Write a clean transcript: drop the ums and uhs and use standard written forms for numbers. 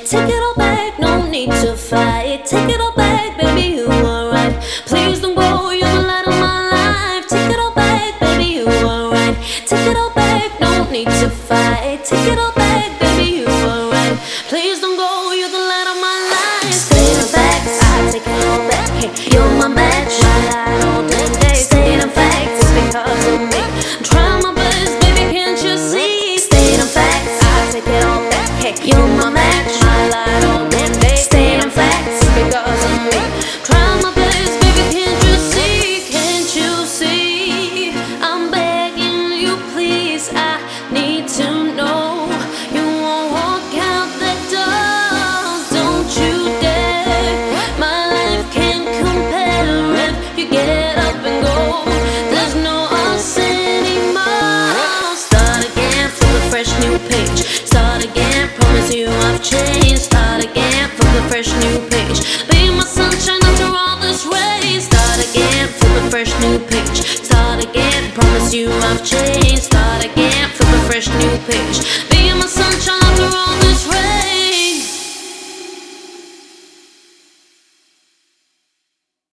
Take it all back, no need to fight. Take it all back, baby, you are right. Please don't go, you're the light of my life. Take it all back, baby, you are right. Take it all back, no need to fight. Take it all back, baby, you are right. Please don't go, you're the light of my life. Stating facts, I take it all back. Hey, you're my match, my light all day. Stating facts, because of me. I'm trying my best, baby, can't you see? Stating facts, I take it all back. Hey, you're my match, my light all day. Stating facts, because of me. Trying my best, baby, can't you see? Can't you see? I'm begging you, please, I need to know. You won't walk out the door, don't you dare. My life can't compare if you get up and go. There's no us anymore. Start again, flip a fresh new page. Start again, promise you I've changed. Start again, flip a fresh new page. Be my sunshine after all this rain. Start again, flip a fresh new page. Start again, promise you I've changed. Start again, flip a fresh new page. Be my sunshine after all